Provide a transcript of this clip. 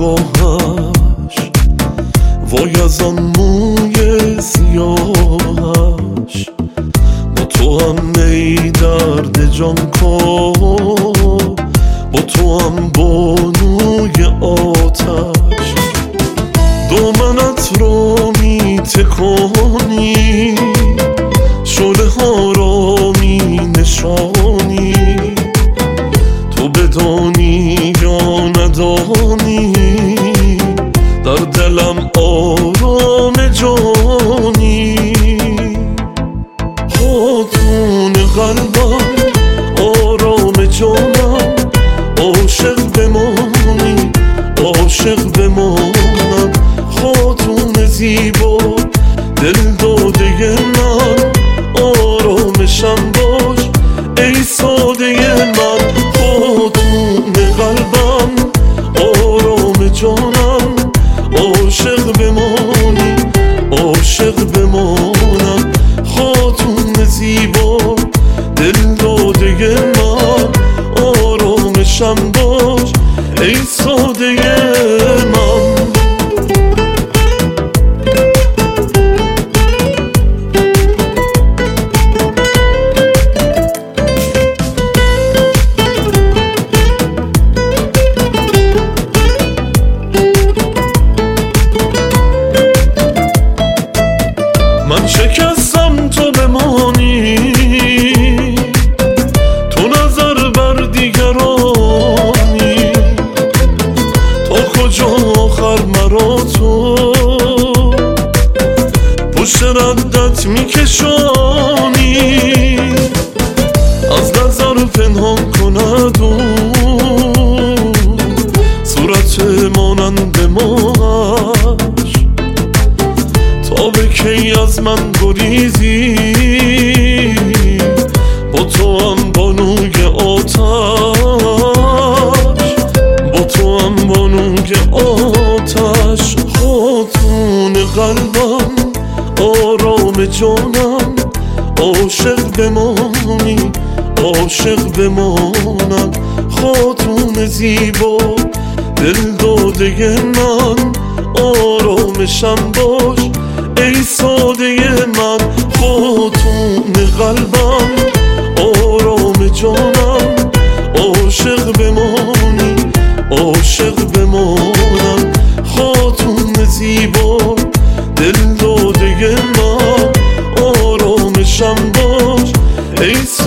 نگاهش، وای از آن موی سیاهش. با تو هم می درد جان کن، با تو هم بانوی آتش. دامنت رو می تکانی، شعله ها را می نشانی. تو بدانی یا ندانی، در دلم آرام جانی. خاتون قلبم آرام جانم، عاشق بمانی عاشق بمانم. خاتون زیبا دل داده من، آرامشم باش ای ساده من. خاتون قلبم آرام جانم، عاشق بمانی عاشق بمانم. خاتون زیبا دل داده من، آرامشم باش ای ساده من. من شکستم تو بمانی، تو نظر بر دیگرانی. تا کجا آخر مرا تو پشت ردت میکشانی. از نظر پنهان کند و صورت مانند ماهش. تا به کی از من گریزی، با تو هم بانوی آتش. با تو هم بانوی آتش. خاتون قلبم آرام جانم، عاشق بمانی عاشق بمانم. خاتون زیبا دل داده من، آرامشم باش ای ساده من. خاتون قلبم آرام جانم، عاشق بمانی عاشق بمانم. خاتون زیبا دل داده من، آرامشم باش ای